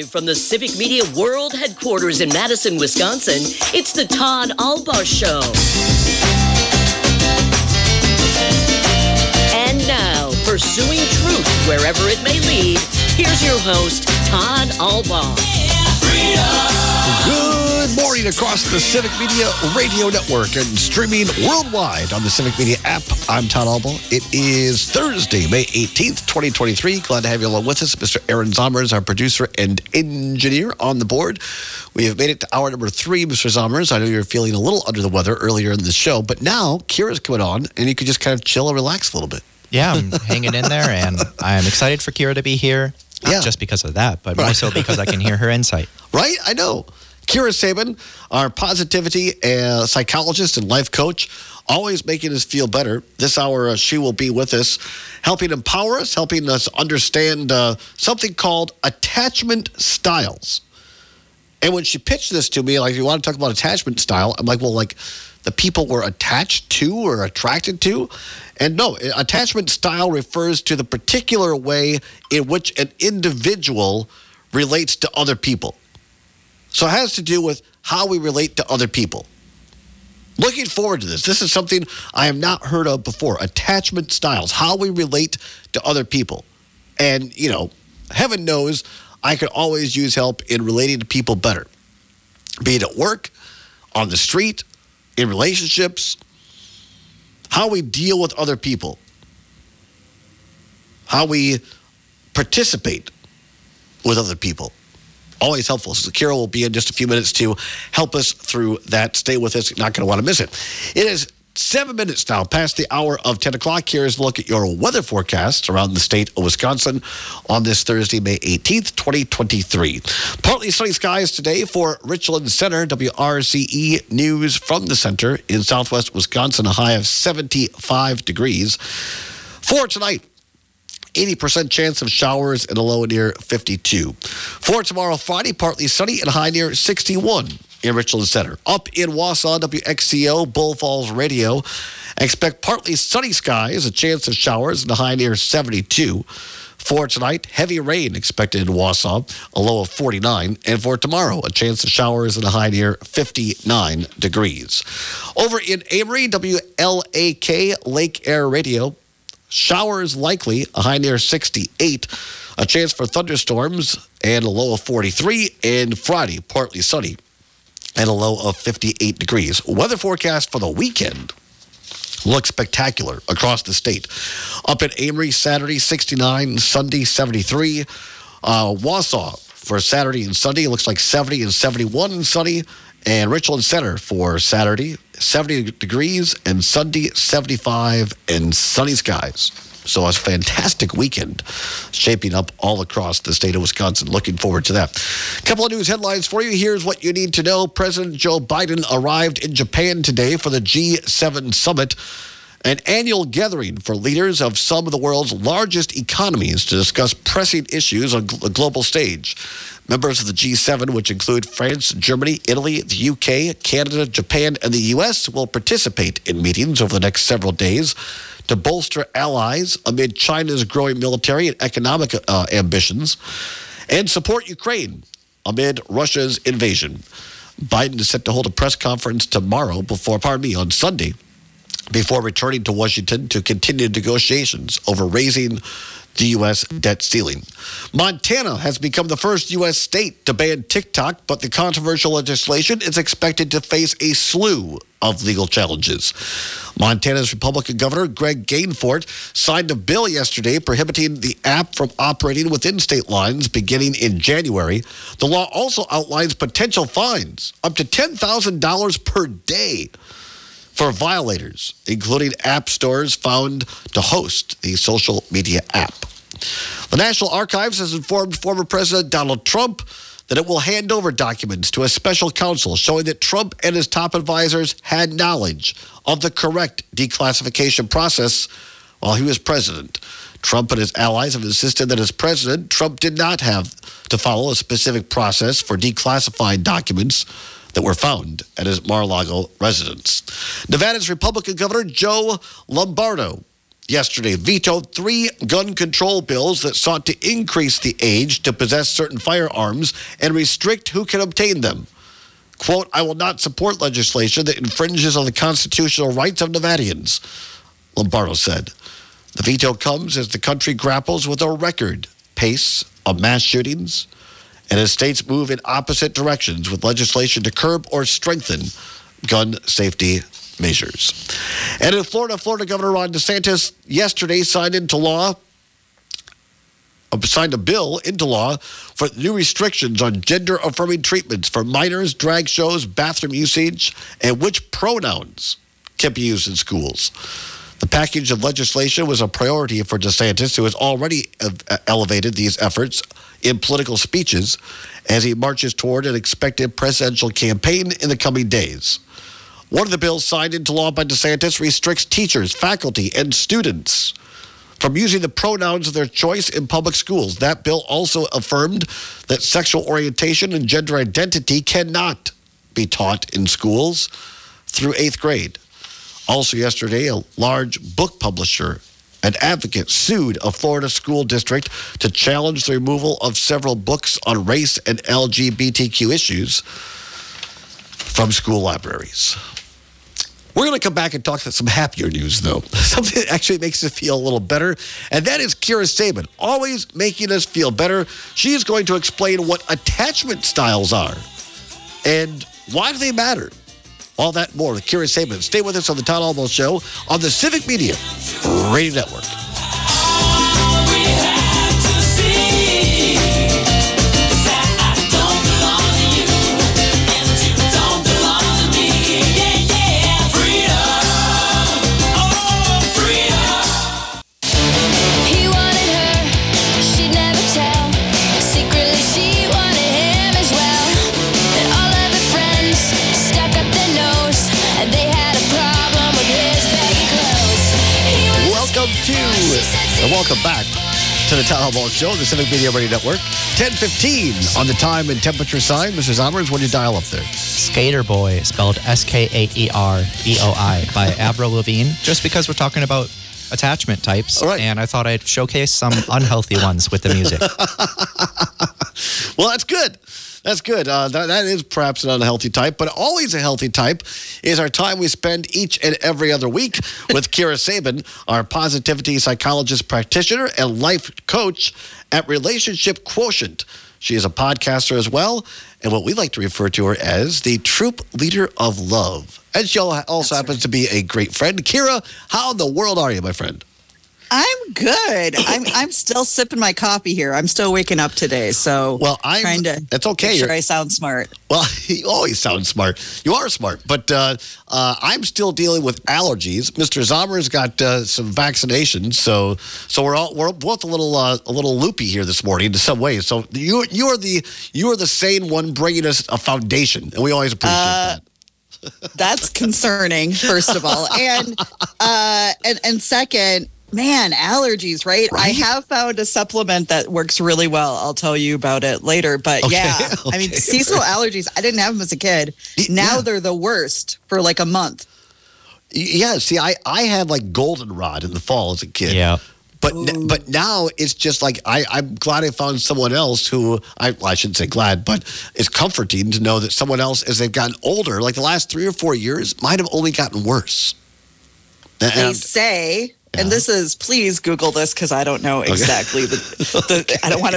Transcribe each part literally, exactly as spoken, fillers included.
Live from the Civic Media World Headquarters in Madison, Wisconsin, it's the Todd Albaugh Show. And now, pursuing truth wherever it may lead, here's your host, Todd Albaugh. Good morning across the Civic Media Radio Network and streaming worldwide on the Civic Media app. I'm Todd Albaugh. It is Thursday, May eighteenth, twenty twenty-three. Glad to have you along with us. Mister Aaron Zommers, our producer and engineer on the board. We have made it to hour number three, Mister Zommers. I know you're feeling a little under the weather earlier in the show, but now Kira's coming on and you can just kind of chill and relax a little bit. Yeah, I'm hanging in there, and I'm excited for Kira to be here. Not Yeah. just because of that, but more so because I can hear her insight. Right? I know. Kira Sabin, our positivity uh, psychologist and life coach, always making us feel better. This hour, uh, she will be with us, helping empower us, helping us understand uh, something called attachment styles. And when she pitched this to me, like, you want to talk about attachment style? I'm like, well, like, the people we're attached to or attracted to? And no, attachment style refers to the particular way in which an individual relates to other people. So it has to do with how we relate to other people. Looking forward to this. This is something I have not heard of before. Attachment styles, how we relate to other people. And, you know, heaven knows I could always use help in relating to people better. Be it at work, on the street, in relationships, how we deal with other people, how we participate with other people. Always helpful. So Kira will be in just a few minutes to help us through that. Stay with us. You're not going to want to miss it. It is seven minutes now past the hour of ten o'clock. Here's a look at your weather forecasts around the state of Wisconsin on this Thursday, May eighteenth, twenty twenty-three. Partly sunny skies today for Richland Center. W R C E News from the center in southwest Wisconsin, a high of seventy-five degrees. For tonight, eighty percent chance of showers and a low near fifty-two. For tomorrow, Friday, partly sunny and a high near sixty-one in Richland Center. Up in Wausau, W X C O, Bull Falls Radio. Expect partly sunny skies, a chance of showers and a high near seventy-two. For tonight, heavy rain expected in Wausau, a low of forty-nine. And for tomorrow, a chance of showers and a high near fifty-nine degrees. Over in Amory, W L A K, Lake Air Radio. Showers likely, a high near sixty-eight. A chance for thunderstorms and a low of forty-three. And Friday, partly sunny and a low of fifty-eight degrees. Weather forecast for the weekend looks spectacular across the state. Up at Amory, Saturday, sixty-nine. Sunday, seventy-three. Uh, Wausau for Saturday and Sunday, it looks like seventy and seventy-one sunny. And Richland Center for Saturday, seventy degrees, and Sunday, seventy-five, and sunny skies. So a fantastic weekend shaping up all across the state of Wisconsin. Looking forward to that. A couple of news headlines for you. Here's what you need to know. President Joe Biden arrived in Japan today for the G seven summit, an annual gathering for leaders of some of the world's largest economies to discuss pressing issues on a global stage. Members of the G seven, which include France, Germany, Italy, the U K, Canada, Japan, and the U S, will participate in meetings over the next several days to bolster allies amid China's growing military and economic uh, ambitions and support Ukraine amid Russia's invasion. Biden is set to hold a press conference tomorrow before, pardon me, on Sunday, before returning to Washington to continue negotiations over raising the U S debt ceiling. Montana has become the first U S state to ban TikTok, but the controversial legislation is expected to face a slew of legal challenges. Montana's Republican Governor Greg Gainfort signed a bill yesterday prohibiting the app from operating within state lines beginning in January. The law also outlines potential fines up to ten thousand dollars per day for violators, including app stores found to host the social media app. The National Archives has informed former President Donald Trump that it will hand over documents to a special counsel showing that Trump and his top advisors had knowledge of the correct declassification process while he was president. Trump and his allies have insisted that as president, Trump did not have to follow a specific process for declassifying documents that were found at his Mar-a-Lago residence. Nevada's Republican Governor Joe Lombardo yesterday vetoed three gun control bills that sought to increase the age to possess certain firearms and restrict who can obtain them. Quote, I will not support legislation that infringes on the constitutional rights of Nevadians, Lombardo said. The veto comes as the country grapples with a record pace of mass shootings and as states move in opposite directions with legislation to curb or strengthen gun safety measures. And in Florida, Florida Governor Ron DeSantis yesterday signed into law, signed a bill into law for new restrictions on gender-affirming treatments for minors, drag shows, bathroom usage, and which pronouns can be used in schools. The package of legislation was a priority for DeSantis, who has already elevated these efforts in political speeches as he marches toward an expected presidential campaign in the coming days. One of the bills signed into law by DeSantis restricts teachers, faculty, and students from using the pronouns of their choice in public schools. That bill also affirmed that sexual orientation and gender identity cannot be taught in schools through eighth grade. Also yesterday, a large book publisher and advocate sued a Florida school district to challenge the removal of several books on race and L G B T Q issues from school libraries. We're going to come back and talk about some happier news, though. Something that actually makes us feel a little better. And that is Kira Sabin, always making us feel better. She is going to explain what attachment styles are and why do they matter. All that and more with Kira Sabin. Stay with us on the Todd Almo Show on the Civic Media Radio Network. And welcome back to the Todd Almo Show, the Civic Media Radio Network. ten fifteen on the time and temperature sign. Mister Zommers, what do you dial up there? Skater Boy, spelled S K A E R B O I, by Avril Lavigne. Just because we're talking about attachment types, All right. And I thought I'd showcase some unhealthy ones with the music. Well, that's good. That's good. Uh, that, that is perhaps an unhealthy type, but always a healthy type is our time we spend each and every other week with Kira Sabin, our positivity psychologist practitioner and life coach at Relationship Quotient. She is a podcaster as well, and what we like to refer to her as the troop leader of love. And she also That's happens right. to be a great friend. Kira, how in the world are you, my friend? I'm good. I'm I'm still sipping my coffee here. I'm still waking up today, so well, I'm trying to that's okay. make sure You're, I sound smart. Well, you always sound smart. You are smart, but uh, uh, I'm still dealing with allergies. Mister Zommer's got uh, some vaccinations, so so we're all we're both a little uh, a little loopy here this morning in some ways. So you you are the you are the sane one bringing us a foundation, and we always appreciate uh, that. That's concerning, first of all, and uh, and and second. Man, allergies, right? right? I have found a supplement that works really well. I'll tell you about it later. But okay, yeah, okay. I mean, seasonal allergies, I didn't have them as a kid. Now yeah. they're the worst for like a month. Yeah, see, I, I had like goldenrod in the fall as a kid. Yeah. But n- but now it's just like I, I'm glad I found someone else who, I, well, I shouldn't say glad, but it's comforting to know that someone else, as they've gotten older, like the last three or four years, might have only gotten worse. They and, say... Yeah. And this is, please Google this because I don't know exactly okay. the, the I don't want to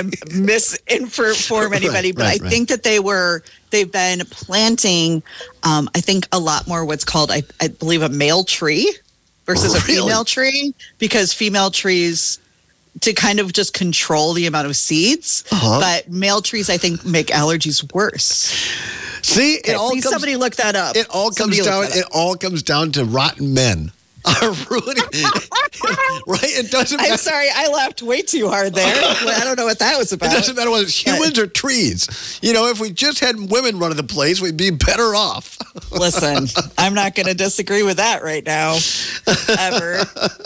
misinform anybody, right, but right, I right. think that they were, they've been planting, um, I think a lot more what's called, I, I believe, a male tree versus really? a female tree, because female trees, to kind of just control the amount of seeds, uh-huh. but male trees, I think, make allergies worse. See, okay, it all please comes, somebody look that up. It all comes down, it all comes down to rotten men. Are ruining right? It doesn't matter. I'm sorry, I laughed way too hard there. I don't know what that was about. It doesn't matter whether it's humans or trees. You know, if we just had women running the place, we'd be better off. Listen, I'm not going to disagree with that right now, ever.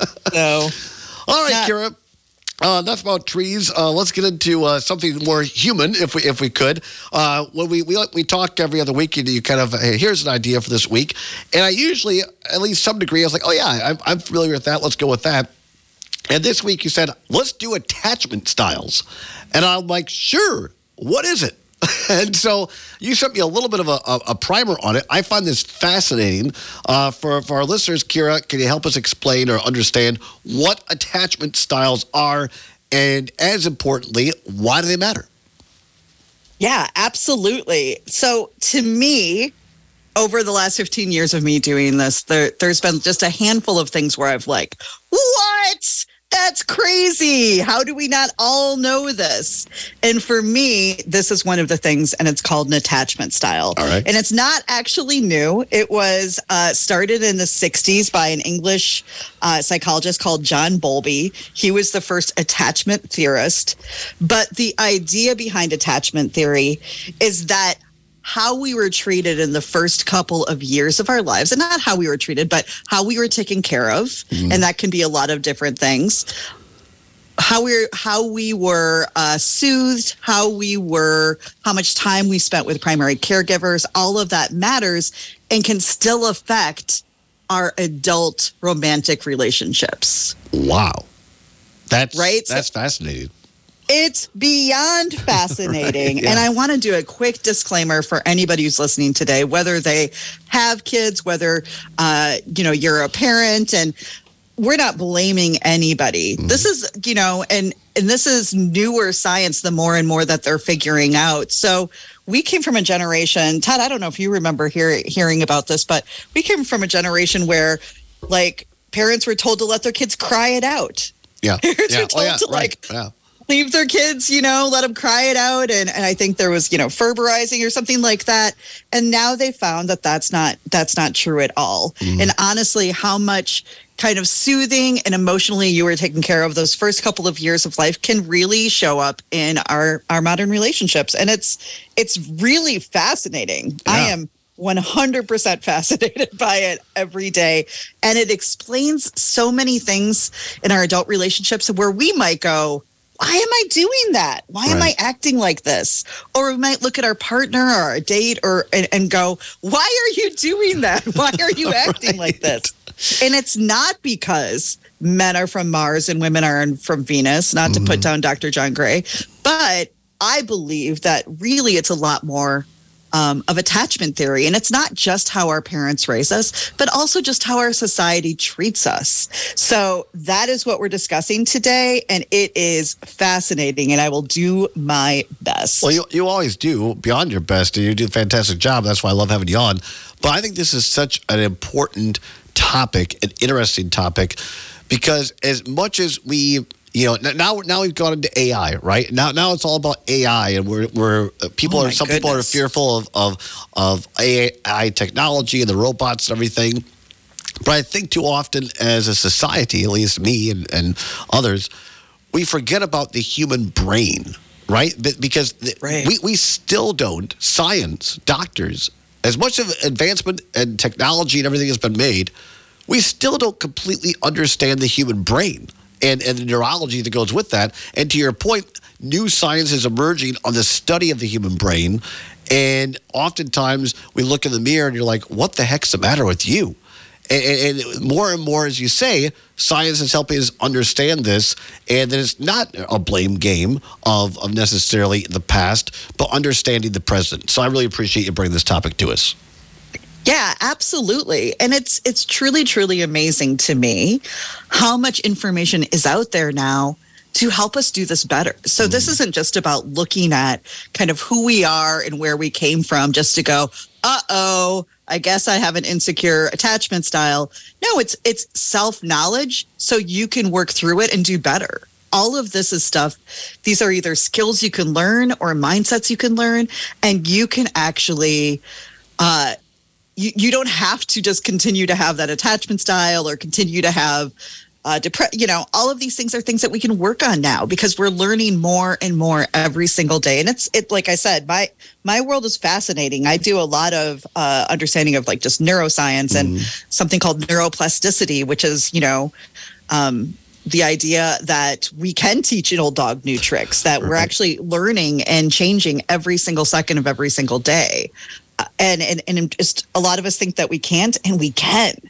So, all right, not- Kira. Uh, enough about trees. Uh, let's get into uh, something more human, if we if we could. Uh, when we, we we talk every other week, and you kind of hey, here's an idea for this week, and I usually, at least some degree, I was like, oh yeah, I'm, I'm familiar with that. Let's go with that. And this week you said, let's do attachment styles. And I'm like, sure, what is it? And so you sent me a little bit of a, a, a primer on it. I find this fascinating. Uh, for, for our listeners, Kira, can you help us explain or understand what attachment styles are? And as importantly, why do they matter? Yeah, absolutely. So to me, over the last fifteen years of me doing this, there, there's been just a handful of things where I've like, what? That's crazy. How do we not all know this? And for me, this is one of the things, and it's called an attachment style. All right. And it's not actually new. It was uh, started in the sixties by an English uh, psychologist called John Bowlby. He was the first attachment theorist. But the idea behind attachment theory is that how we were treated in the first couple of years of our lives, and not how we were treated, but how we were taken care of. Mm-hmm. And that can be a lot of different things. How we how we were uh, soothed, how we were, how much time we spent with primary caregivers, all of that matters and can still affect our adult romantic relationships. Wow. That's, right? That's so, fascinating. It's beyond fascinating. Right, yeah. And I want to do a quick disclaimer for anybody who's listening today, whether they have kids, whether, uh, you know, you're a parent, and we're not blaming anybody. Mm-hmm. This is, you know, and, and this is newer science, the more and more that they're figuring out. So we came from a generation, Todd, I don't know if you remember hear, hearing about this, but we came from a generation where, like, parents were told to let their kids cry it out. Yeah. Parents yeah. were told oh, yeah. to, right. like, yeah. leave their kids, you know, let them cry it out. And, and I think there was, you know, Ferberizing or something like that. And now they found that that's not, that's not true at all. Mm-hmm. And honestly, how much kind of soothing and emotionally you were taken care of those first couple of years of life can really show up in our, our modern relationships. And it's, it's really fascinating. Yeah. I am one hundred percent fascinated by it every day. And it explains so many things in our adult relationships where we might go, why am I doing that? Why right. am I acting like this? Or we might look at our partner or our date or and, and go, why are you doing that? Why are you acting right. like this? And it's not because men are from Mars and women are from Venus, not mm-hmm. to put down Doctor John Gray, but I believe that really it's a lot more Um, of attachment theory. And it's not just how our parents raise us, but also just how our society treats us. So that is what we're discussing today. And it is fascinating. And I will do my best. Well, you, you always do beyond your best. And you do a fantastic job. That's why I love having you on. But I think this is such an important topic, an interesting topic, because as much as we You know, now now we've gone into A I, right? Now now it's all about A I, and we're we're uh, people oh are some goodness. people are fearful of, of of A I technology and the robots and everything. But I think too often as a society, at least me and, and others, we forget about the human brain, right? Because right. we we still don't, science, doctors, as much of advancement and technology and everything has been made, we still don't completely understand the human brain. And, and the neurology that goes with that. And to your point, new science is emerging on the study of the human brain. And oftentimes we look in the mirror and you're like, what the heck's the matter with you? And, and more and more, as you say, science is helping us understand this. And that it's not a blame game of, of necessarily the past, but understanding the present. So I really appreciate you bringing this topic to us. Yeah, absolutely. And it's it's truly, truly amazing to me how much information is out there now to help us do this better. So mm. this isn't just about looking at kind of who we are and where we came from just to go, uh-oh, I guess I have an insecure attachment style. No, it's it's self-knowledge so you can work through it and do better. All of this is stuff, these are either skills you can learn or mindsets you can learn, and you can actually uh You, you don't have to just continue to have that attachment style or continue to have, uh, depre- you know, all of these things are things that we can work on now because we're learning more and more every single day. And it's, it, like I said, my, my world is fascinating. I do a lot of uh, understanding of like just neuroscience mm. and something called neuroplasticity, which is, you know, um, the idea that we can teach an old dog new tricks, that right. we're actually learning and changing every single second of every single day. And, and and just a lot of us think that we can't, and we can.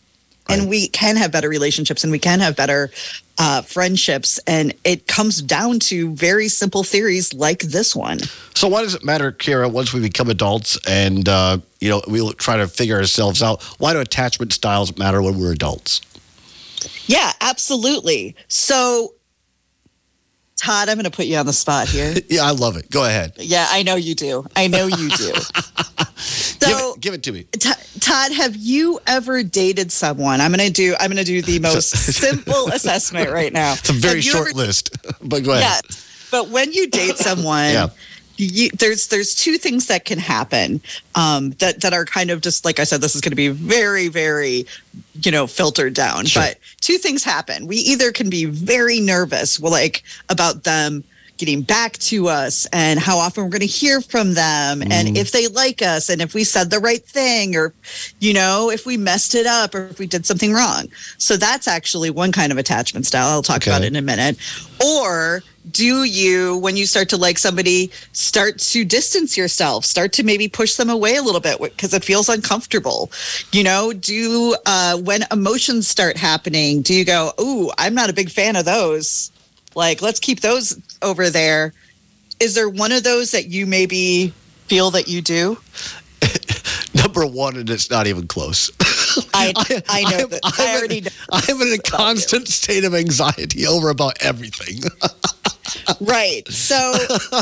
and we can have better relationships and we can have better uh, friendships. And it comes down to very simple theories like this one. So why does it matter, Kira, once we become adults and, uh, you know, we try to figure ourselves out? Why do attachment styles matter when we're adults? Yeah, absolutely. So, Todd, I'm going to put you on the spot here. Yeah, I love it. Go ahead. Yeah, I know you do. I know you do. So, give, it, give it to me. T- Todd, have you ever dated someone? I'm going to do. I'm going to do the most simple assessment right now. It's a very short ever, list, but go ahead. Yeah, but when you date someone, yeah. you, there's there's two things that can happen um, that that are kind of just like I said. This is going to be very very, you know, filtered down. Sure. But two things happen. We either can be very nervous, well, like about them getting back to us and how often we're going to hear from them mm. and if they like us and if we said the right thing or, you know, if we messed it up or if we did something wrong. So that's actually one kind of attachment style. I'll talk okay. about it in a minute. Or do you, when you start to like somebody, start to distance yourself, start to maybe push them away a little bit because it feels uncomfortable? You know, do uh, when emotions start happening, do you go, ooh, I'm not a big fan of those. Like, let's keep those over there. Is there one of those that you maybe feel that you do? Number one, and it's not even close. I, I, I know I'm, that. I'm I already in, know. I'm in a constant you. state of anxiety over about everything. Right. So, so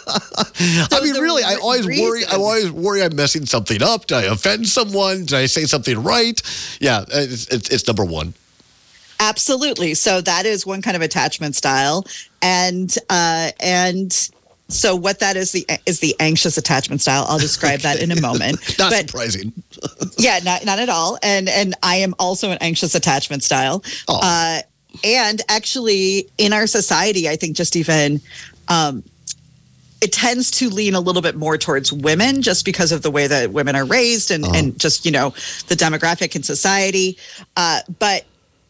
I mean, really, I always reason. worry. I always worry I'm messing something up. Did I offend someone? Did I say something right? Yeah, it's, it's, it's number one. Absolutely. So that is one kind of attachment style, and uh, and so what that is the is the anxious attachment style. I'll describe okay. that in a moment. Not but, surprising. yeah, not not at all. And and I am also an anxious attachment style. Oh. Uh, and actually, in our society, I think just even. Um, it tends to lean a little bit more towards women just because of the way that women are raised and, uh-huh. and just, you know, the demographic in society. Uh, but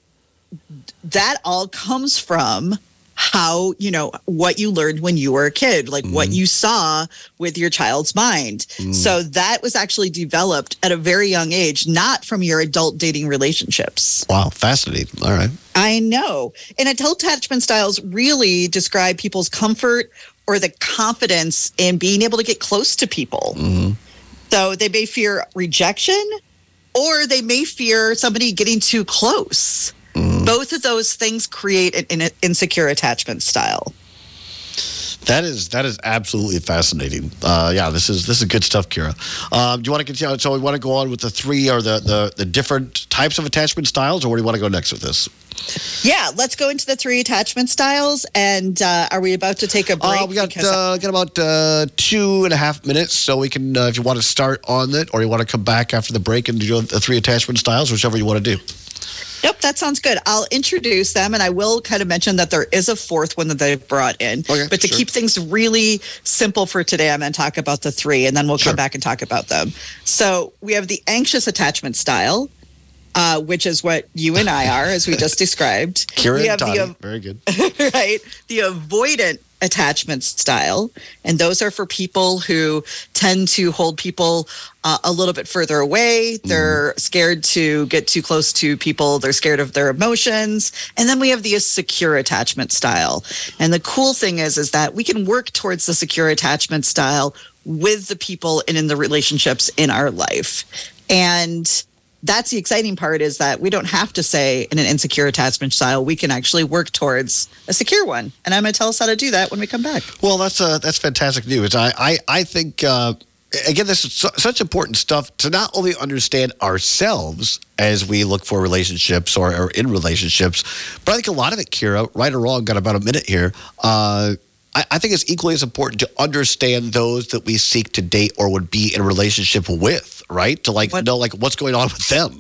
that all comes from how, you know, what you learned when you were a kid, like mm. what you saw with your child's mind. Mm. So that was actually developed at a very young age, not from your adult dating relationships. Wow, fascinating. All right. I know. And adult attachment styles really describe people's comfort or the confidence in being able to get close to people. Mm-hmm. So they may fear rejection or they may fear somebody getting too close. Mm-hmm. Both of those things create an, an insecure attachment style. That is that is absolutely fascinating. Uh, yeah, this is this is good stuff, Kira. Um, do you want to continue? So we want to go on with the three or the, the, the different types of attachment styles, or where do you want to go next with this? Yeah, let's go into the three attachment styles. And uh, are we about to take a break? Uh, we got uh, got about uh, two and a half minutes, so we can, uh, if you want to start on it, or you want to come back after the break and do the three attachment styles, whichever you want to do. Nope, that sounds good. I'll introduce them, and I will kind of mention that there is a fourth one that they've brought in. Okay, but to sure. keep things really simple for today, I'm going to talk about the three, and then we'll sure. come back and talk about them. So we have the anxious attachment style, uh, which is what you and I are, as we just described. Kira we and have Tani. the, Very good. Right. The avoidant attachment style, and those are for people who tend to hold people uh, a little bit further away. They're mm. scared to get too close to people. They're scared of their emotions. And then we have the secure attachment style. And the cool thing is, is that we can work towards the secure attachment style with the people and in the relationships in our life. And that's the exciting part, is that we don't have to say in an insecure attachment style. We can actually work towards a secure one. And I'm going to tell us how to do that when we come back. Well, that's uh, that's fantastic news. I, I, I think, uh, again, this is su- such important stuff to not only understand ourselves as we look for relationships or, or in relationships, but I think a lot of it, Kira, right or wrong, got about a minute here, uh, I think it's equally as important to understand those that we seek to date or would be in a relationship with, right? To like what? know like what's going on with them.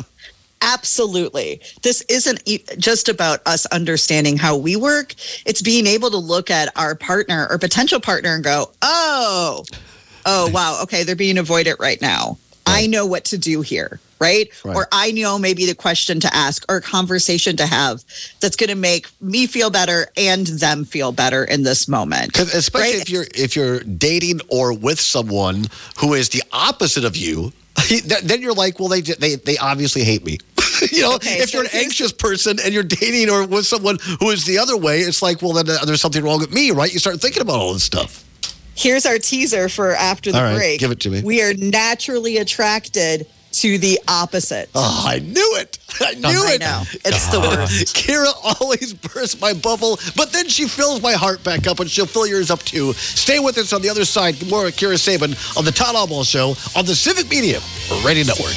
Absolutely. This isn't just about us understanding how we work. It's being able to look at our partner or potential partner and go, oh, oh, wow, okay, they're being avoided right now. Right. I know what to do here. Right? right? Or I know maybe the question to ask or a conversation to have that's going to make me feel better and them feel better in this moment. Especially right? if you're if you're dating or with someone who is the opposite of you, then you're like, well, they they they obviously hate me. You know, okay, if so you're an anxious person and you're dating or with someone who is the other way, it's like, well, then there's something wrong with me, right? You start thinking about all this stuff. Here's our teaser for after the all right, break. give it to me. We are naturally attracted to the opposite. Oh, I knew it. I knew I it. know. It's the worst. Kira always bursts my bubble, but then she fills my heart back up, and she'll fill yours up too. Stay with us on the other side. More of Kira Sabin on the Todd Albaugh Show on the Civic Media Radio Network.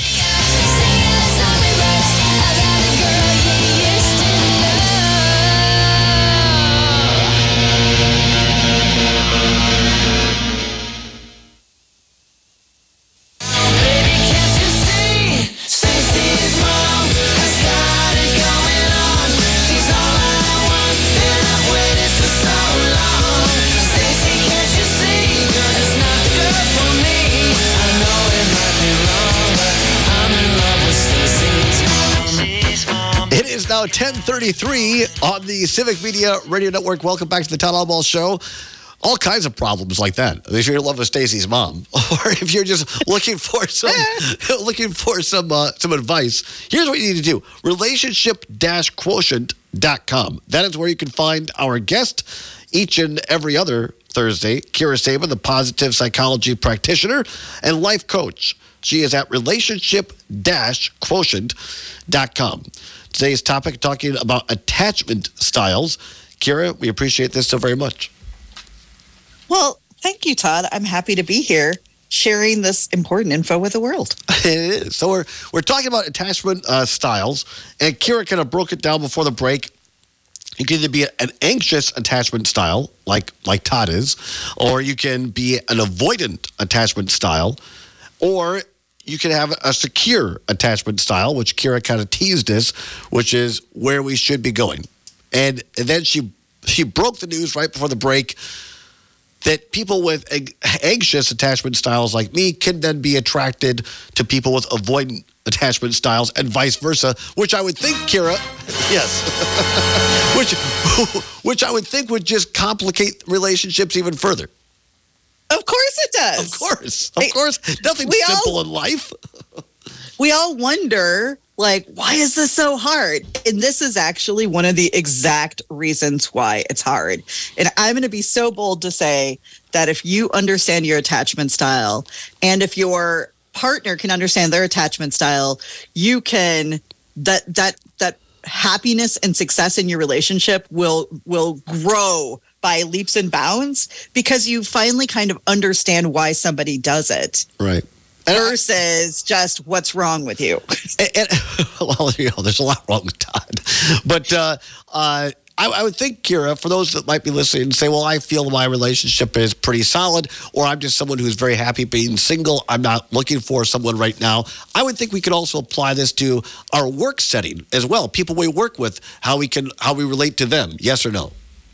Now ten thirty-three on the Civic Media Radio Network. Welcome back to the Todd Albaugh Show. All kinds of problems like that. If you're in love with Stacey's mom, or if you're just looking for some looking for some uh, some advice, here's what you need to do: relationship dash quotient dot com. That is where you can find our guest each and every other Thursday, Kira Sabin, the positive psychology practitioner and life coach. She is at relationship dash quotient dot com. Today's topic, talking about attachment styles. Kira, we appreciate this so very much. Well, thank you, Todd. I'm happy to be here sharing this important info with the world. It is. So we're, we're talking about attachment uh, styles, and Kira kind of broke it down before the break. You can either be an anxious attachment style, like, like Todd is, or you can be an avoidant attachment style, or you can have a secure attachment style, which Kira kind of teased us, which is where we should be going. And then she she broke the news right before the break that people with anxious attachment styles like me can then be attracted to people with avoidant attachment styles and vice versa, which I would think, Kira, yes, which which I would think would just complicate relationships even further. Of course it does. Of course. Of course. Nothing we simple all, in life. We all wonder, like, why is this so hard? And this is actually one of the exact reasons why it's hard. And I'm going to be so bold to say that if you understand your attachment style, and if your partner can understand their attachment style, you can, that that that happiness and success in your relationship will will grow by leaps and bounds, because you finally kind of understand why somebody does it. Right. And versus I, just what's wrong with you. And, and, well, you know, there's a lot wrong with Todd. But uh, uh, I, I would think, Kira, for those that might be listening and say, well, I feel my relationship is pretty solid, or I'm just someone who's very happy being single, I'm not looking for someone right now. I would think we could also apply this to our work setting as well. People we work with, how we can, how we relate to them. Yes or no?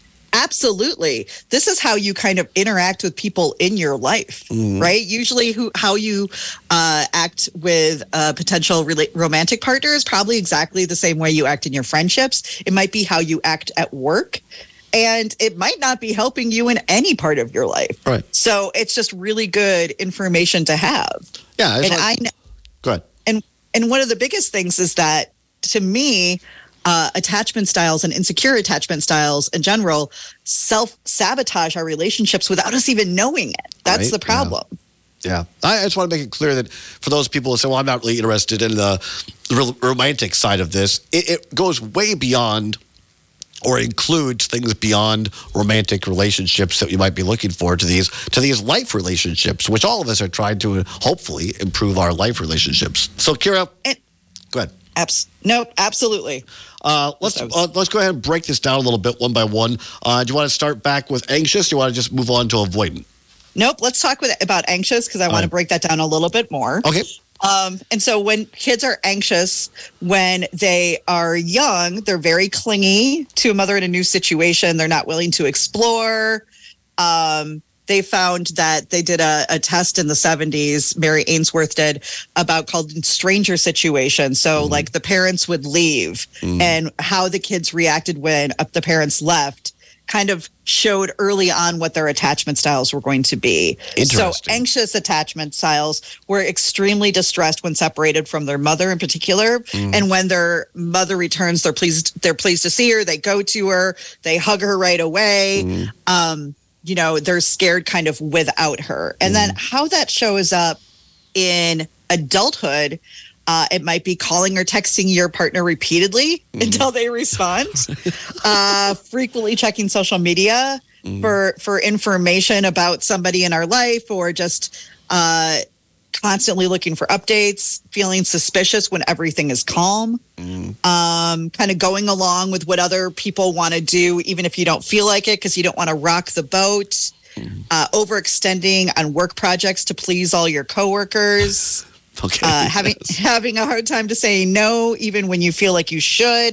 Absolutely. This is how you kind of interact with people in your life, mm. right? Usually who how you uh, act with a potential rela- romantic partner is probably exactly the same way you act in your friendships. It might be how you act at work, and it might not be helping you in any part of your life. Right. So it's just really good information to have. Yeah. And like, I know, go ahead. And, and one of the biggest things is that, to me, Uh, attachment styles and insecure attachment styles in general self-sabotage our relationships without us even knowing it. That's right? the problem. Yeah. yeah. I just want to make it clear that for those people who say, well, I'm not really interested in the, the romantic side of this, it, it goes way beyond or includes things beyond romantic relationships that you might be looking for to these to these life relationships, which all of us are trying to hopefully improve our life relationships. So, Kira, and, go ahead. Abs- no, absolutely. Uh, let's uh, let's go ahead and break this down a little bit one by one. Uh, do you want to start back with anxious? Or do you want to just move on to avoidant? Nope. Let's talk with, about anxious, because I All want right. to break that down a little bit more. Okay. Um, and so when kids are anxious, when they are young, they're very clingy to a mother in a new situation. They're not willing to explore. Um, They found that they did a, a test in the seventies, Mary Ainsworth did, about called stranger situations. So mm. like the parents would leave mm. and how the kids reacted when the parents left kind of showed early on what their attachment styles were going to be. So anxious attachment styles were extremely distressed when separated from their mother in particular. Mm. And when their mother returns, they're pleased, they're pleased to see her. They go to her, they hug her right away. Mm. Um, you know, they're scared kind of without her. And mm. then how that shows up in adulthood, Uh, it might be calling or texting your partner repeatedly mm. until they respond. uh, frequently checking social media mm. for for information about somebody in our life, or just uh, constantly looking for updates, feeling suspicious when everything is calm, mm. um, kind of going along with what other people want to do, even if you don't feel like it, because you don't want to rock the boat. Mm. Uh, overextending on work projects to please all your coworkers. Okay. Uh, having yes. having a hard time to say no, even when you feel like you should.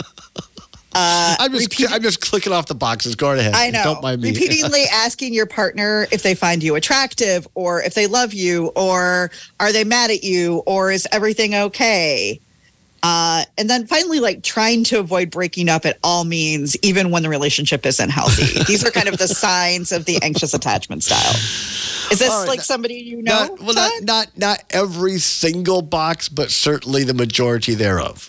Uh, I'm just repeat- I'm just clicking off the boxes. Go ahead. I know. Don't mind me. Repeatedly asking your partner if they find you attractive, or if they love you, or are they mad at you, or is everything okay? Uh, and then finally, like trying to avoid breaking up at all means, even when the relationship isn't healthy. These are kind of the signs of the anxious attachment style. Is this right, like somebody you know? Not, well, not, not not every single box, but certainly the majority thereof.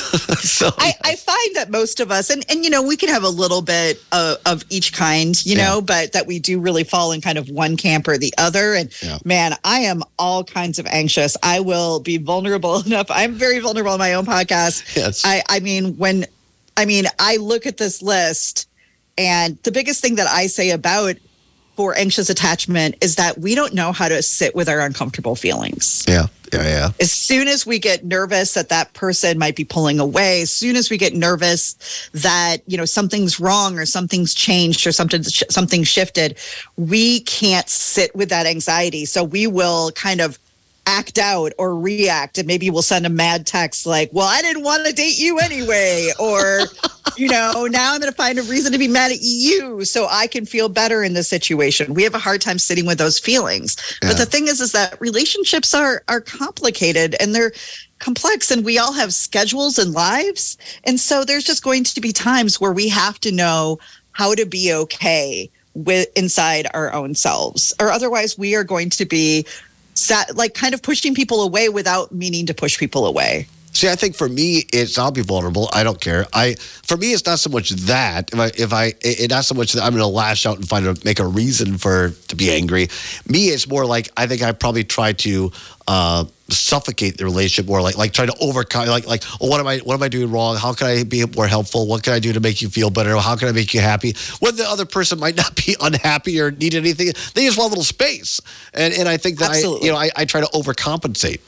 so I, I find that most of us, and, and you know, we can have a little bit of, of each kind, you know, yeah. but that we do really fall in kind of one camp or the other. And yeah. man, I am all kinds of anxious. I will be vulnerable enough. I'm very vulnerable on my own podcast. Yes. I, I mean, when, I mean, I look at this list, and the biggest thing that I say about for anxious attachment is that we don't know how to sit with our uncomfortable feelings. Yeah, yeah, yeah. As soon as we get nervous that that person might be pulling away, as soon as we get nervous that, you know, something's wrong or something's changed or something something shifted, we can't sit with that anxiety. So we will kind of act out or react, and maybe we'll send a mad text like, well, I didn't want to date you anyway, or you know, now I'm going to find a reason to be mad at you so I can feel better in this situation. We have a hard time sitting with those feelings. Yeah. But the thing is, is that relationships are are complicated and they're complex, and we all have schedules and lives. And so there's just going to be times where we have to know how to be okay with inside our own selves, or otherwise we are going to be sat, like kind of pushing people away without meaning to push people away. See, I think for me, it's I'll be vulnerable. I don't care. I for me, it's not so much that if I if I it's not so much that I'm going to lash out and find a make a reason for to be angry. Me, it's more like I think I probably try to uh, suffocate the relationship more, like like try to overcome, like like oh, what am I what am I doing wrong? How can I be more helpful? What can I do to make you feel better? How can I make you happy? When the other person might not be unhappy or need anything, they just want a little space. And and I think that Absolutely. I you know I, I try to overcompensate.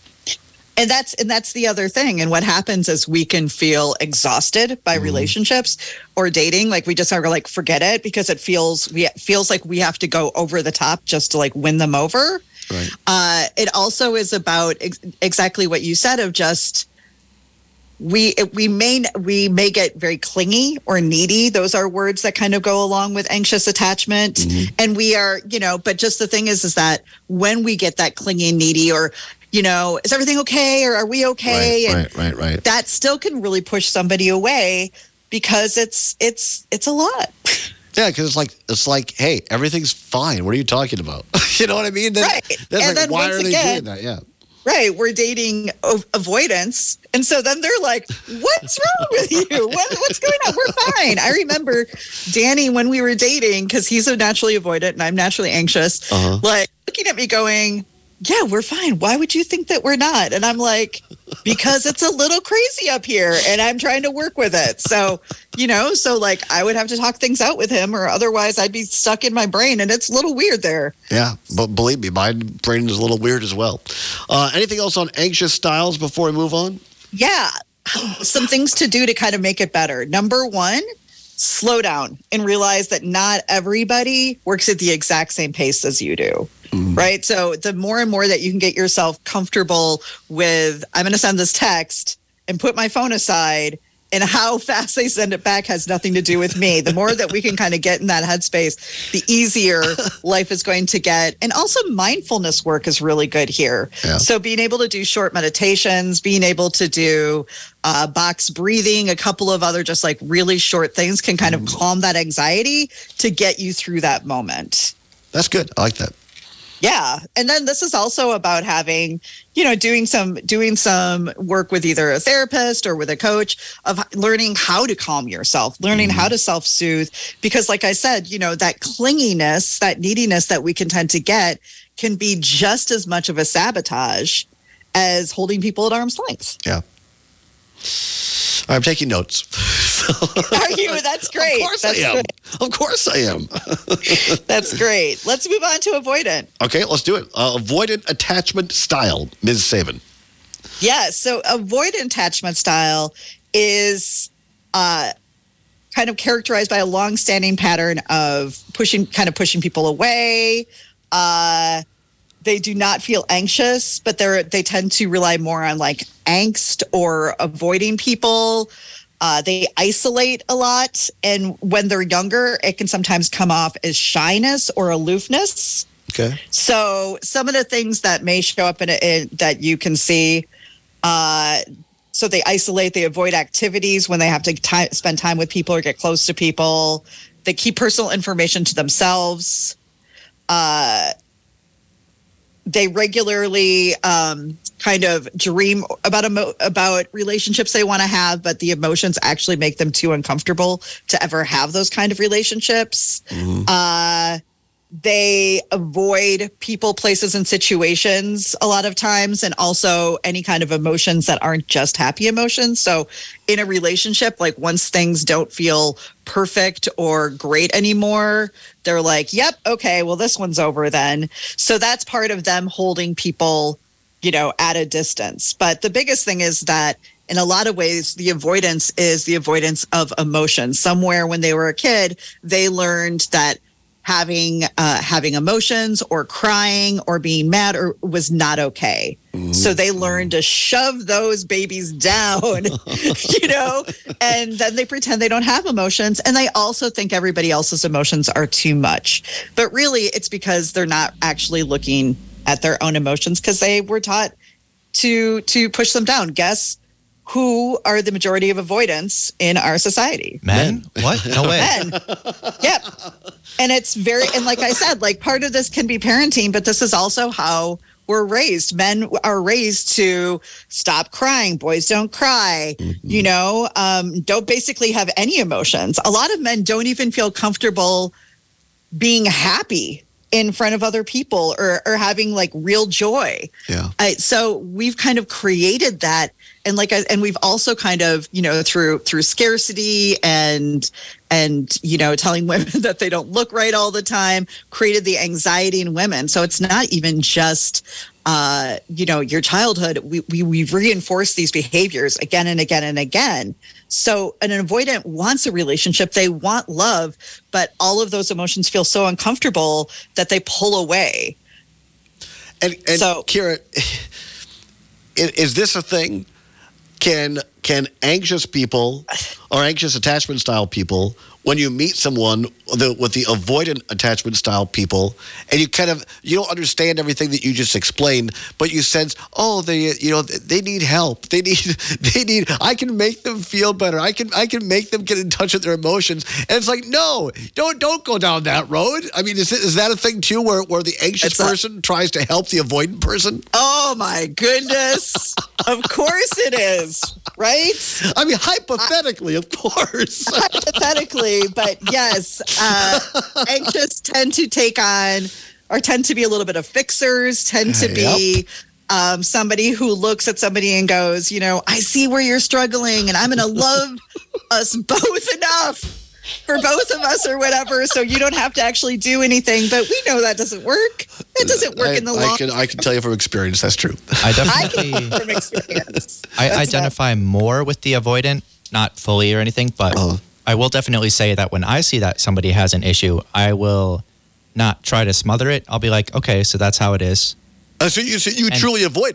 And that's and that's the other thing. And what happens is we can feel exhausted by mm-hmm. relationships or dating. Like we just are like, forget it, because it feels we it feels like we have to go over the top just to like win them over. Right. Uh, it also is about ex- exactly what you said of just we we may we may get very clingy or needy. Those are words that kind of go along with anxious attachment. Mm-hmm. And we are, you know, but just the thing is, is that when we get that clingy and needy, or you know, is everything okay, or are we okay? Right, and right, right, right. That still can really push somebody away because it's it's it's a lot. Yeah, because it's like it's like, hey, everything's fine. What are you talking about? You know what I mean? Then, right. Then and like, then why once are they again, doing that? Yeah. Right. We're dating o- avoidance. And so then they're like, what's wrong with you? What, what's going on? We're fine. I remember Danny, when we were dating, because he's a naturally avoidant and I'm naturally anxious, uh-huh. like looking at me going, yeah, we're fine. Why would you think that we're not? And I'm like, because it's a little crazy up here and I'm trying to work with it. So, you know, so like I would have to talk things out with him, or otherwise I'd be stuck in my brain, and it's a little weird there. Yeah, but believe me, my brain is a little weird as well. Uh, anything else on anxious styles before we move on? Yeah, some things to do to kind of make it better. Number one, slow down and realize that not everybody works at the exact same pace as you do. Mm. Right. So the more and more that you can get yourself comfortable with, I'm going to send this text and put my phone aside and how fast they send it back has nothing to do with me. The more that we can kind of get in that headspace, the easier life is going to get. And also mindfulness work is really good here. Yeah. So being able to do short meditations, being able to do uh, box breathing, a couple of other just like really short things can kind of calm that anxiety to get you through that moment. That's good. I like that. Yeah. And then this is also about having, you know, doing some doing some work with either a therapist or with a coach of learning how to calm yourself, learning mm-hmm. how to self-soothe. Because like I said, you know, that clinginess, that neediness that we can tend to get can be just as much of a sabotage as holding people at arm's length. Yeah. I'm taking notes. Are you? That's great. Of course That's I am. Good. Of course I am. That's great. Let's move on to avoidant. Okay, let's do it. Uh, avoidant attachment style, Miz Sabin. Yeah, so avoidant attachment style is uh, kind of characterized by a long-standing pattern of pushing, kind of pushing people away. Uh, they do not feel anxious, but they're they tend to rely more on like angst or avoiding people. Uh, they isolate a lot, and when they're younger, it can sometimes come off as shyness or aloofness. Okay. So some of the things that may show up in it that you can see, uh, so they isolate, they avoid activities when they have to time, spend time with people or get close to people. They keep personal information to themselves. Uh, they regularly um, kind of dream about emo- about relationships they want to have, but the emotions actually make them too uncomfortable to ever have those kind of relationships. Mm-hmm. Uh, they avoid people, places, and situations a lot of times, and also any kind of emotions that aren't just happy emotions. So in a relationship, like once things don't feel perfect or great anymore, they're like, yep, okay, well, this one's over then. So that's part of them holding people, you know, at a distance. But the biggest thing is that in a lot of ways, the avoidance is the avoidance of emotion. Somewhere when they were a kid, they learned that having uh, having emotions or crying or being mad or was not okay. Mm-hmm. So they learned to shove those babies down, you know, and then they pretend they don't have emotions. And they also think everybody else's emotions are too much. But really, it's because they're not actually looking at their own emotions because they were taught to to push them down. Guess who are the majority of avoidants in our society? Men? What? No way. Men. Yep. And it's very, and like I said, like part of this can be parenting, but this is also how we're raised. Men are raised to stop crying. Boys don't cry, mm-hmm. you know, um, don't basically have any emotions. A lot of men don't even feel comfortable being happy in front of other people or, or having like real joy. Yeah. Uh, so we've kind of created that. And like, I, and we've also kind of, you know, through, through scarcity and, and, you know, telling women that they don't look right all the time, created the anxiety in women. So it's not even just, uh, you know, your childhood. We, we, we've reinforced these behaviors again and again and again. So an avoidant wants a relationship. They want love, but all of those emotions feel so uncomfortable that they pull away. And, and so, Kira, is this a thing? Can can anxious people or anxious attachment style people, when you meet someone the, with the avoidant attachment style people, and you kind of you don't understand everything that you just explained, but you sense, oh, they you know they need help. They need they need. I can make them feel better. I can I can make them get in touch with their emotions. And it's like, no, don't don't go down that road. I mean, is it, is that a thing too, where where the anxious it's person a, tries to help the avoidant person? Oh my goodness! Of course it is, right? I mean, hypothetically, I, of course. Hypothetically, but yes, uh, anxious tend to take on or tend to be a little bit of fixers, tend to be yep. um, somebody who looks at somebody and goes, you know, I see where you're struggling and I'm going to love us both enough for both of us or whatever. So you don't have to actually do anything, but we know that doesn't work. It doesn't work I, in the I long can, I can tell you from experience, that's true. I definitely, I can from experience. I identify bad. more with the avoidant, not fully or anything, but uh-huh. I will definitely say that when I see that somebody has an issue, I will not try to smother it. I'll be like, okay, so that's how it is. Uh, so you so you and, truly avoid it?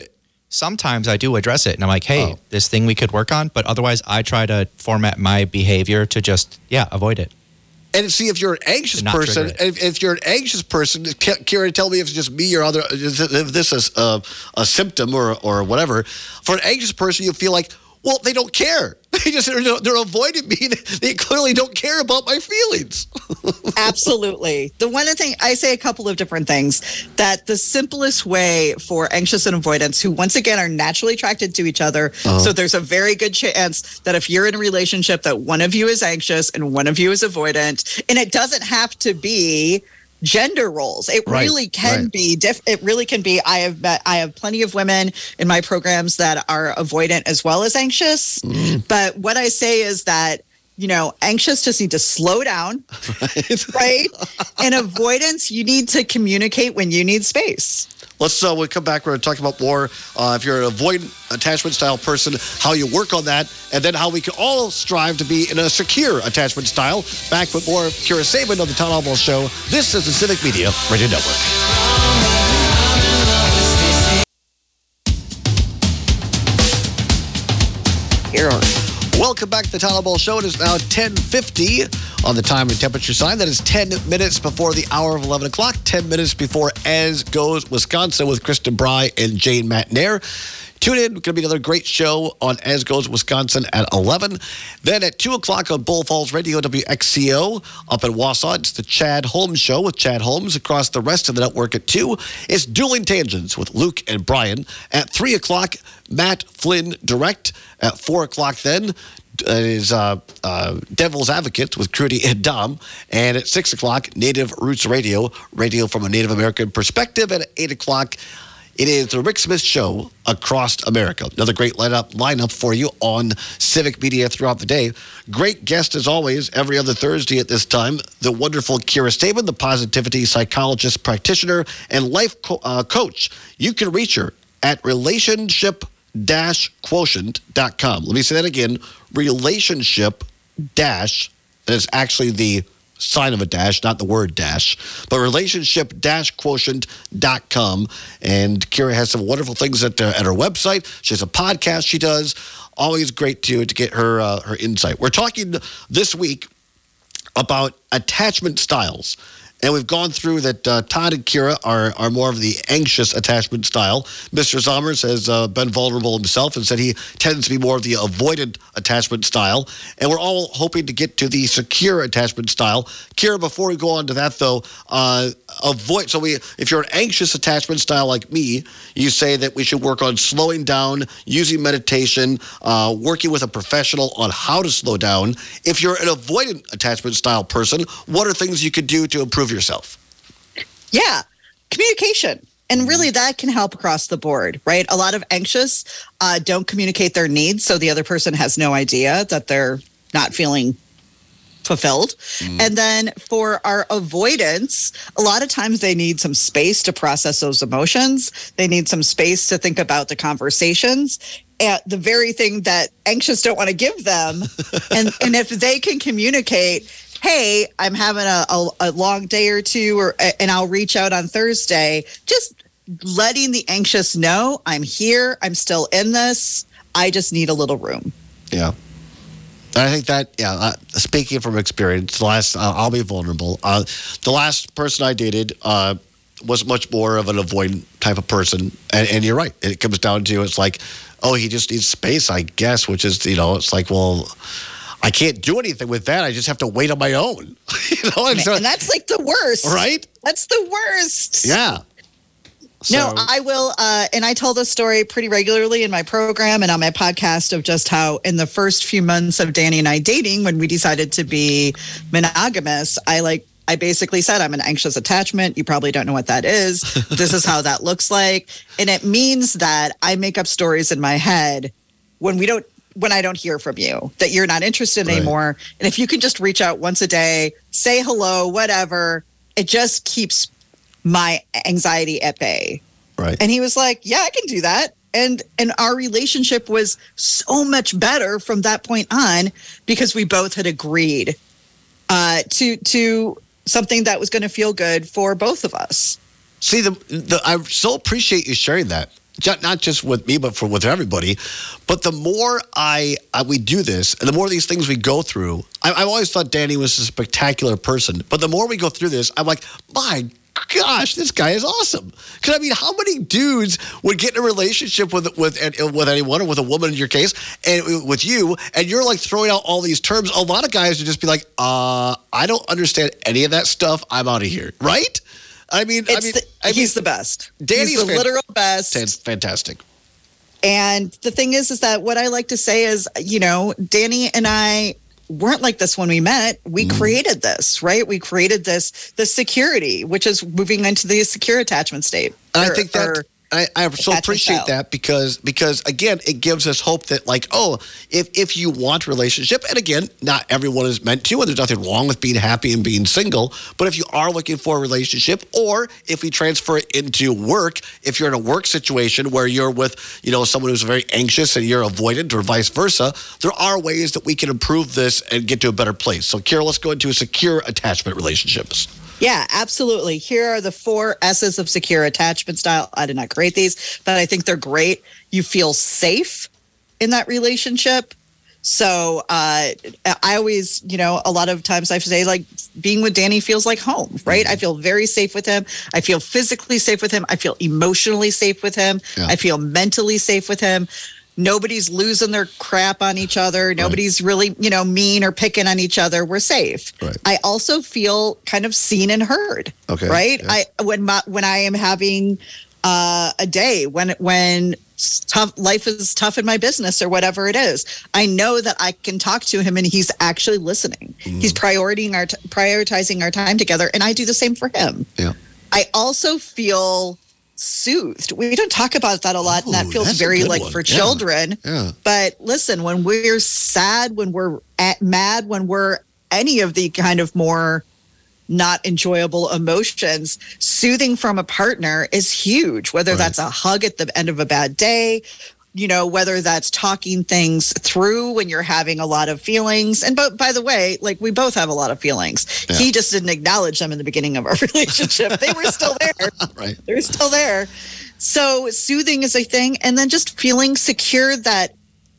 sometimes I do address it and I'm like, hey, oh. this thing we could work on. But otherwise, I try to format my behavior to just, yeah, avoid it. And see, if you're an anxious person, if, if you're an anxious person, Kira, tell me if it's just me or other, if this is a, a symptom or or whatever. For an anxious person, you feel like, well, they don't care. They just they're, they're avoiding me. They clearly don't care about my feelings. Absolutely. The one thing I say a couple of different things, that the simplest way for anxious and avoidance, who once again are naturally attracted to each other, uh-huh. so there's a very good chance that if you're in a relationship that one of you is anxious and one of you is avoidant, and it doesn't have to be gender roles. It right, really can right. be diff- it really can be I have met, I have plenty of women in my programs that are avoidant as well as anxious. Mm. But what I say is that, you know, anxious just need to slow down, right? right? And avoidance, you need to communicate when you need space. Let's, uh, when we come back, we're going to talk about more, uh, if you're an avoidant attachment style person, how you work on that, and then how we can all strive to be in a secure attachment style. Back with more of Kira Sabin on the Todd Albaugh Show. This is the Civic Media Radio Network. Here. Welcome back to the Todd Albaugh Show. It is now ten fifty on the time and temperature sign. That is ten minutes before the hour of eleven o'clock, ten minutes before As Goes Wisconsin with Kristen Bry and Jane Matnair. Tune in. Going to be another great show on As Goes Wisconsin at eleven. Then at two o'clock on Bull Falls Radio, W X C O. Up in Wausau, it's the Chad Holmes Show with Chad Holmes. Across the rest of the network at two, it's Dueling Tangents with Luke and Brian. At three o'clock, Matt Flynn Direct. At four o'clock then, is uh, uh, Devil's Advocate with Crudy and Dom. And at six o'clock, Native Roots Radio, radio from a Native American perspective. And at eight o'clock, it is the Rick Smith Show across America. Another great lineup, lineup for you on Civic Media throughout the day. Great guest as always, every other Thursday at this time, the wonderful Kira Sabin, the positivity psychologist, practitioner, and life co- uh, coach. You can reach her at relationship dash quotient dot com. Let me say that again, relationship dash, it's actually the sign of a dash, not the word dash, but relationship dash quotient dot com. And Kira has some wonderful things at, uh, at her website. She has a podcast she does. Always great to, to get her, uh, her insight. We're talking this week about attachment styles. And we've gone through that uh, Todd and Kira are, are more of the anxious attachment style. Mister Zommers has uh, been vulnerable himself and said he tends to be more of the avoidant attachment style. And we're all hoping to get to the secure attachment style. Kira, before we go on to that, though, uh, avoid. So we, if you're an anxious attachment style like me, you say that we should work on slowing down, using meditation, uh, working with a professional on how to slow down. If you're an avoidant attachment style person, what are things you could do to improve yourself? Yeah, communication. And really that can help across the board, right? A lot of anxious uh, don't communicate their needs, so the other person has no idea that they're not feeling fulfilled. Mm. And then for our avoidance, a lot of times they need some space to process those emotions. They need some space to think about the conversations. At the very thing that anxious don't want to give them. and and if they can communicate, hey, I'm having a, a, a long day or two, or and I'll reach out on Thursday, just letting the anxious know, I'm here, I'm still in this, I just need a little room. Yeah. I think that, yeah, uh, speaking from experience, the last, uh, I'll be vulnerable. Uh, the last person I dated uh, was much more of an avoidant type of person. And, and you're right. It comes down to, it's like, oh, he just needs space, I guess, which is, you know, it's like, well, I can't do anything with that. I just have to wait on my own. you know, and, and that's like the worst. Right? That's the worst. Yeah. So. No, I will. Uh, and I tell this story pretty regularly in my program and on my podcast of just how in the first few months of Danny and I dating, when we decided to be monogamous, I like, I basically said, I'm an anxious attachment. You probably don't know what that is. This is how that looks like. And it means that I make up stories in my head when we don't, when I don't hear from you, that you're not interested right. anymore. And if you can just reach out once a day, say hello, whatever, it just keeps my anxiety at bay. Right. And he was like, yeah, I can do that. And and our relationship was so much better from that point on because we both had agreed uh, to to something that was going to feel good for both of us. See, the, the I so appreciate you sharing that. not just with me, but for with everybody. But the more I, I we do this, and the more of these things we go through, I, I've always thought Danny was a spectacular person. But the more we go through this, I'm like, my gosh, this guy is awesome. Because I mean, how many dudes would get in a relationship with with with anyone, or with a woman in your case, and with you, and you're like throwing out all these terms? A lot of guys would just be like, uh, I don't understand any of that stuff. I'm out of here, right? I mean, it's I mean, the, I mean, he's the best. Danny's he's the fan- literal best. Fantastic. And the thing is, is that what I like to say is, you know, Danny and I weren't like this when we met. We mm. created this, right? We created this, the security, which is moving into the secure attachment state. And or, I think that I, I so appreciate style. that because because again, it gives us hope that like, oh, if if you want a relationship, and again, not everyone is meant to, and there's nothing wrong with being happy and being single, but if you are looking for a relationship, or if we transfer it into work, if you're in a work situation where you're with, you know, someone who's very anxious and you're avoidant, or vice versa, there are ways that we can improve this and get to a better place. So, Kira, let's go into secure attachment relationships. Yeah, absolutely. Here are the four S's of secure attachment style. I did not create these, but I think they're great. You feel safe in that relationship. So uh, I always, you know, a lot of times I say, like, being with Danny feels like home, right? Mm-hmm. I feel very safe with him. I feel physically safe with him. I feel emotionally safe with him. Yeah. I feel mentally safe with him. Nobody's losing their crap on each other. Nobody's right. really, you know, mean or picking on each other. We're safe. Right. I also feel kind of seen and heard. Okay. Right. Yeah. I when my, when I am having uh, a day when when tough life is tough in my business or whatever it is, I know that I can talk to him and he's actually listening. Mm. He's prioritizing our t- prioritizing our time together, and I do the same for him. Yeah. I also feel soothed. We don't talk about that a lot, oh, and that feels very like one. for yeah. children. Yeah. But listen, when we're sad, when we're at mad, when we're any of the kind of more not enjoyable emotions, soothing from a partner is huge, whether right. that's a hug at the end of a bad day, you know, whether that's talking things through when you're having a lot of feelings. And but by the way, like, we both have a lot of feelings. Yeah. He just didn't acknowledge them in the beginning of our relationship. They were still there. Right. They're still there. So soothing is a thing. And then just feeling secure that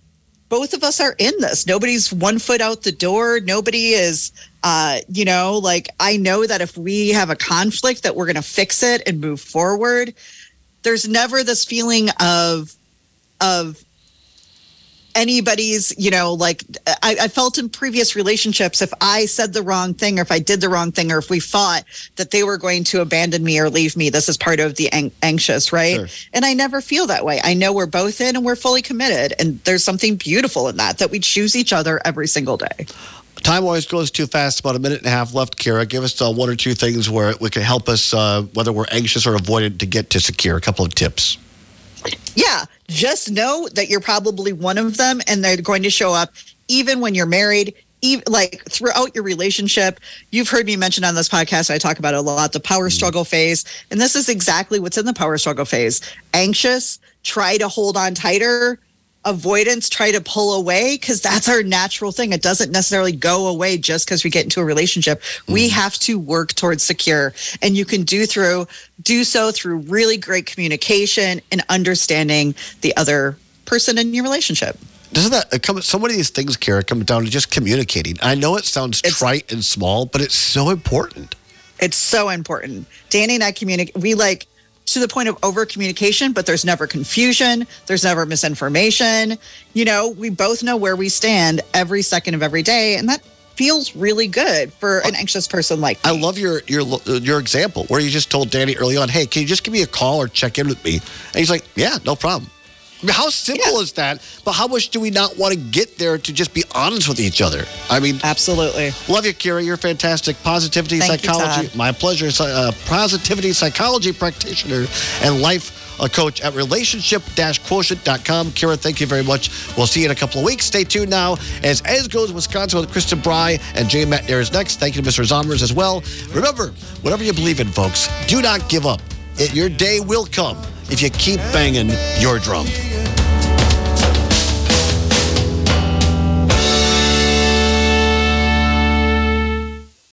both of us are in this. Nobody's one foot out the door. Nobody is, uh, you know, like, I know that if we have a conflict that we're going to fix it and move forward. There's never this feeling of, of anybody's, you know, like I, I felt in previous relationships, if I said the wrong thing or if I did the wrong thing or if we fought, that they were going to abandon me or leave me. This is part of the ang- anxious, right? Sure. And I never feel that way. I know we're both in and we're fully committed. And there's something beautiful in that, that we choose each other every single day. Time always goes too fast. About a minute and a half left, Kira. Give us uh, one or two things where it can help us, uh, whether we're anxious or avoidant, to get to secure. A couple of tips. Yeah, just know that you're probably one of them, and they're going to show up even when you're married, even, like throughout your relationship. You've heard me mention on this podcast, I talk about it a lot, the power struggle phase. And this is exactly what's in the power struggle phase. Anxious, try to hold on tighter. Avoidance, try to pull away, because that's our natural thing. It doesn't necessarily go away just because we get into a relationship. Mm. We have to work towards secure, and you can do through do so through really great communication and understanding the other person in your relationship. Doesn't that come? So many of these things, Kira, come down to just communicating. I know it sounds it's, trite and small, but it's so important. It's so important. Danny and I communicate. We like. To the point of over communication, but there's never confusion. There's never misinformation. You know, we both know where we stand every second of every day. And that feels really good for an anxious person like me. I love your your your example where you just told Danny early on, hey, can you just give me a call or check in with me? And he's like, yeah, no problem. I mean, how simple yeah. is that? But how much do we not want to get there to just be honest with each other? I mean, absolutely. Love you, Kira. You're fantastic. Positivity Thank psychology. You, my pleasure. Uh, positivity psychology practitioner and life uh, coach at relationship dash quotient dot com. Kira, thank you very much. We'll see you in a couple of weeks. Stay tuned now as As Goes Wisconsin with Kristen Bry and Jay Mattner is next. Thank you to Mister Zommers as well. Remember, whatever you believe in, folks, do not give up. It, your day will come if you keep banging your drum.